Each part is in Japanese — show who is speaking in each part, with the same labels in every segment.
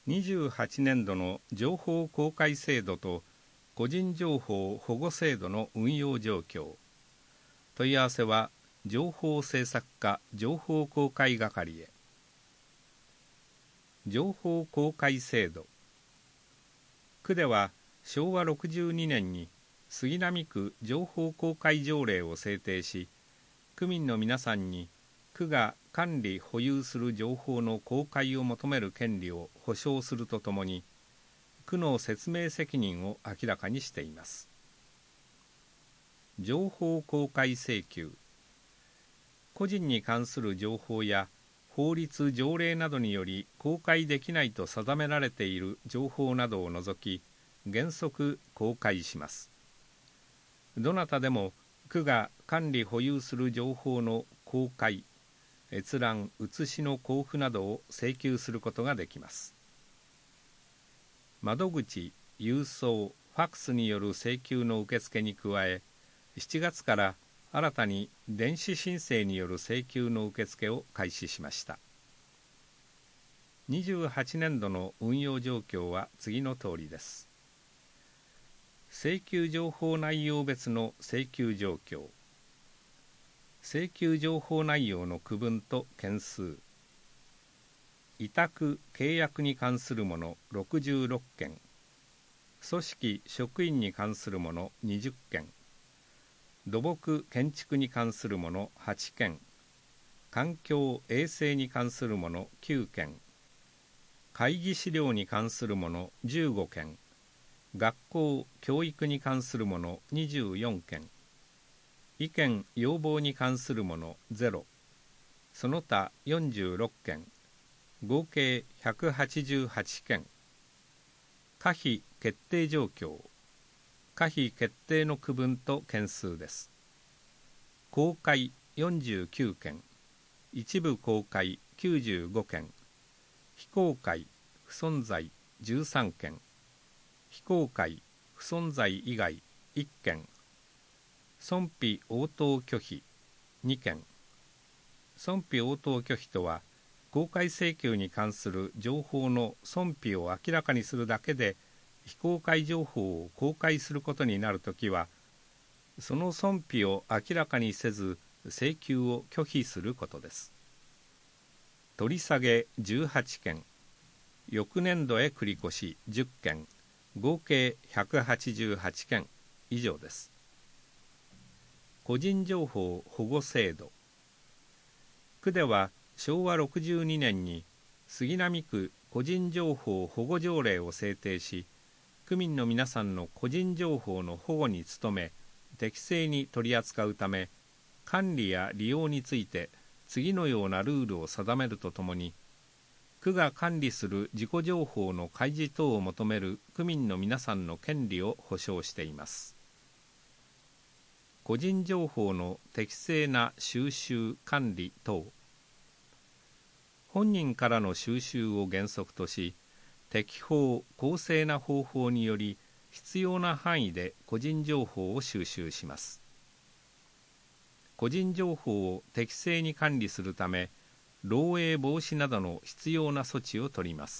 Speaker 1: 28年度の情報公開制度と個人情報保護制度の運用状況。問い合わせは情報政策課情報公開係へ。情報公開制度。区では昭和62年に杉並区情報公開条例を制定し、区民の皆さんに区が管理・保有する情報の公開を求める権利を保障するとともに、区の説明責任を明らかにしています。情報公開請求。個人に関する情報や法律・条例などにより公開できないと定められている情報などを除き、原則公開します。どなたでも区が管理・保有する情報の公開、閲覧・写しの交付などを請求することができます。窓口、郵送、ファックスによる請求の受付に加え、7月から新たに電子申請による請求の受付を開始しました。28年度の運用状況は次の通りです。請求情報内容別の請求状況。請求情報内容の区分と件数。委託・契約に関するもの66件、組織・職員に関するもの20件、土木・建築に関するもの8件、環境・衛生に関するもの9件、会議資料に関するもの15件、学校・教育に関するもの24件、意見・要望に関するもの0、その他46件、合計188件。可否決定状況。可否決定の区分と件数です。公開49件、一部公開95件、非公開、不存在13件、非公開、不存在以外1件、損否応答拒否2件。損否応答拒否とは、公開請求に関する情報の損否を明らかにするだけで非公開情報を公開することになるときは、その損否を明らかにせず請求を拒否することです。取り下げ18件、翌年度へ繰り越し10件、合計188件以上です。個人情報保護制度。区では昭和62年に杉並区個人情報保護条例を制定し、区民の皆さんの個人情報の保護に努め、適正に取り扱うため、管理や利用について次のようなルールを定めるとともに、区が管理する自己情報の開示等を求める区民の皆さんの権利を保障しています。個人情報の適正な収集・管理等。本人からの収集を原則とし、適法・公正な方法により必要な範囲で個人情報を収集します。個人情報を適正に管理するため、漏洩防止などの必要な措置を取ります。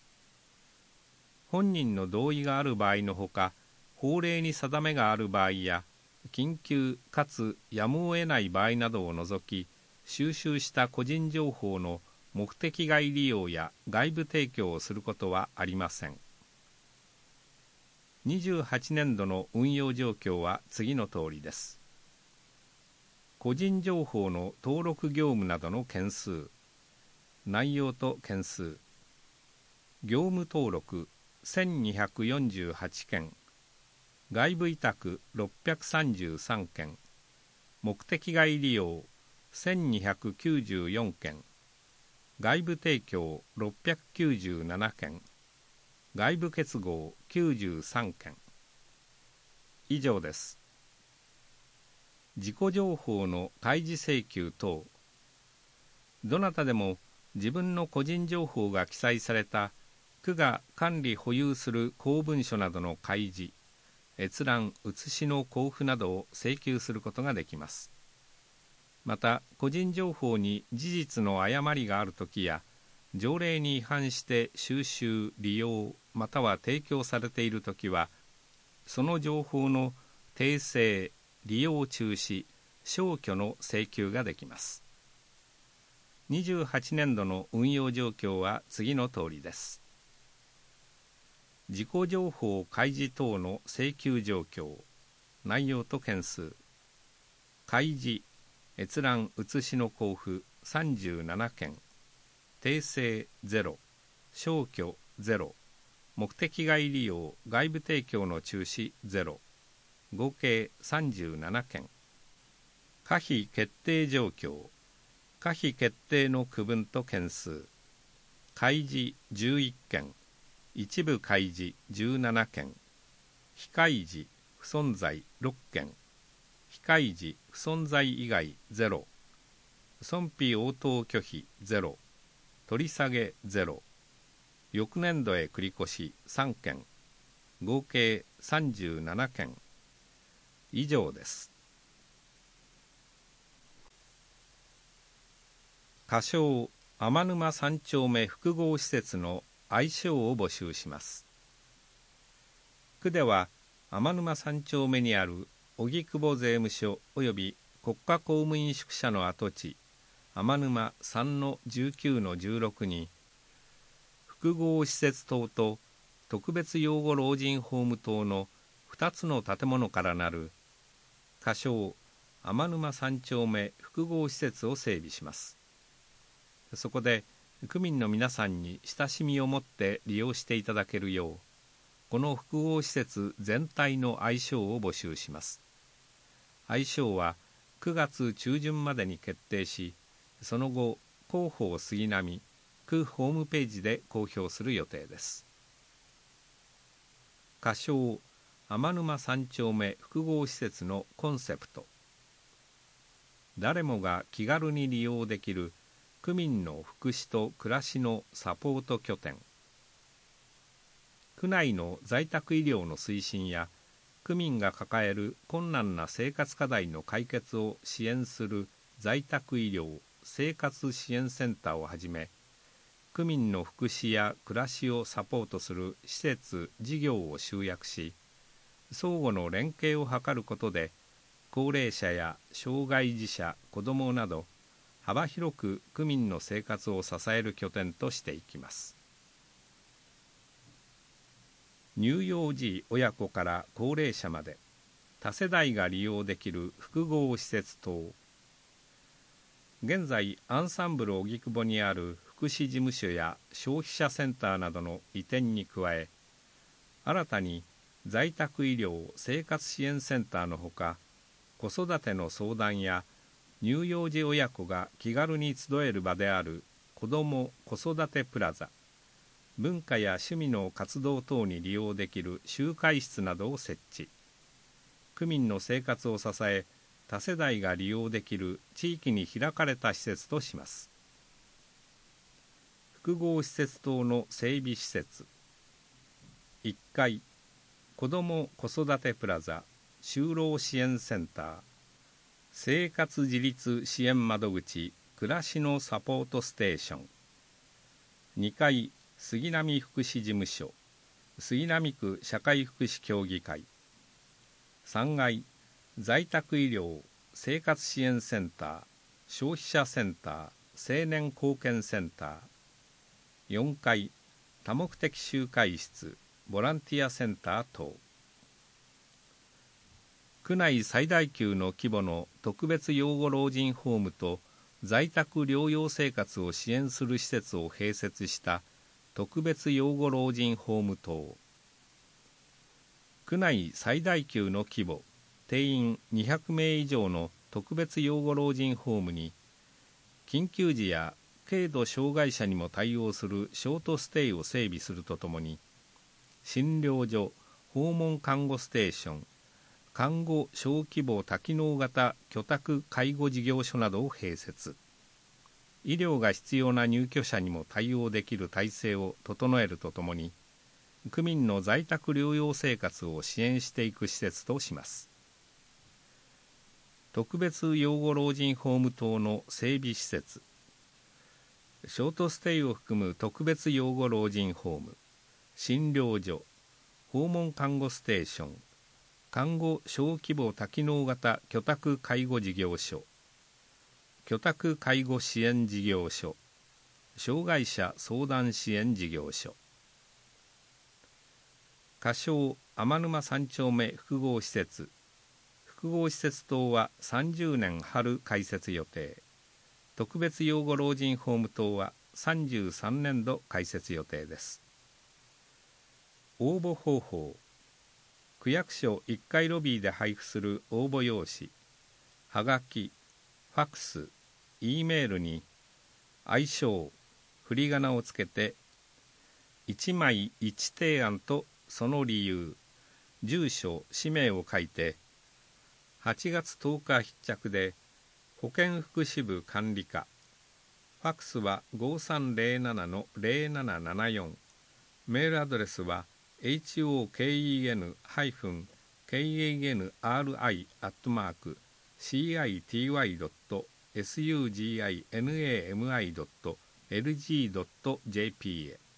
Speaker 1: 本人の同意がある場合のほか、法令に定めがある場合や、緊急かつやむを得ない場合などを除き、収集した個人情報の目的外利用や外部提供をすることはありません。28年度の運用状況は次の通りです。個人情報の登録業務などの件数。内容と件数。業務登録1248件。外部委託633件、目的外利用1294件、外部提供697件、外部結合93件。以上です。自己情報の開示請求等。どなたでも自分の個人情報が記載された区が管理・保有する公文書などの開示、閲覧・写しの交付などを請求することができます。また、個人情報に事実の誤りがあるときや、 条例に違反して収集、利用または提供されているときは、その情報の訂正、利用中止、消去の請求ができます。28年度の運用状況は次の通りです。事項情報開示等の請求状況、内容と件数。開示、閲覧写しの交付37件、訂正0、消去0、目的外利用外部提供の中止0、合計37件。可否決定状況、可否決定の区分と件数。開示11件、一部開示17件、非開示不存在6件、非開示不存在以外0、損費応答拒否0、取り下げ0、翌年度へ繰り越し3件、合計37件。以上です。仮称天沼三丁目複合施設の愛称を募集します。区では天沼三丁目にある荻窪税務署及び国家公務員宿舎の跡地天沼 3-19-16 に複合施設棟と特別養護老人ホーム棟の2つの建物からなる仮称天沼三丁目複合施設を整備します。そこで区民の皆さんに親しみを持って利用していただけるよう、この複合施設全体の愛称を募集します。愛称は9月中旬までに決定し、その後広報杉並区ホームページで公表する予定です。仮称天沼三丁目複合施設のコンセプト。誰もが気軽に利用できる区民の福祉と暮らしのサポート拠点。区内の在宅医療の推進や区民が抱える困難な生活課題の解決を支援する在宅医療生活支援センターをはじめ、区民の福祉や暮らしをサポートする施設・事業を集約し、相互の連携を図ることで、高齢者や障害児者、子どもなど、幅広く区民の生活を支える拠点としていきます。乳幼児親子から高齢者まで多世代が利用できる複合施設棟。現在アンサンブル荻窪にある福祉事務所や消費者センターなどの移転に加え、新たに在宅医療生活支援センターのほか、子育ての相談や乳幼児親子が気軽に集える場である子ども・子育てプラザ、文化や趣味の活動等に利用できる集会室などを設置。区民の生活を支え、多世代が利用できる地域に開かれた施設とします。複合施設棟の整備施設。1階、子ども・子育てプラザ就労支援センター、生活自立支援窓口暮らしのサポートステーション。2階、杉並福祉事務所杉並区社会福祉協議会。3階、在宅医療生活支援センター消費者センター青年貢献センター。4階、多目的集会室ボランティアセンター等。区内最大級の規模の特別養護老人ホームと在宅療養生活を支援する施設を併設した特別養護老人ホーム等。区内最大級の規模、定員200名以上の特別養護老人ホームに、緊急時や軽度障害者にも対応するショートステイを整備するとともに、診療所、訪問看護ステーション、看護小規模多機能型居宅介護事業所などを併設。医療が必要な入居者にも対応できる体制を整えるとともに、区民の在宅療養生活を支援していく施設とします。特別養護老人ホーム等の整備施設。 ショートステイを含む特別養護老人ホーム、診療所、訪問看護ステーション、看護小規模多機能型居宅介護事業所、居宅介護支援事業所、障害者相談支援事業所。仮称天沼3丁目複合施設、複合施設棟は30年春開設予定。特別養護老人ホーム棟は33年度開設予定です。応募方法。区役所1階ロビーで配布する応募用紙、はがき、ファクス、Eメールに愛称、振り仮名をつけて1枚1提案とその理由、住所、氏名を書いて8月10日必着で保健福祉部管理課、ファクスは 5307-0774、メールアドレスは hoken.ri@city.suginami.lg.jp へ。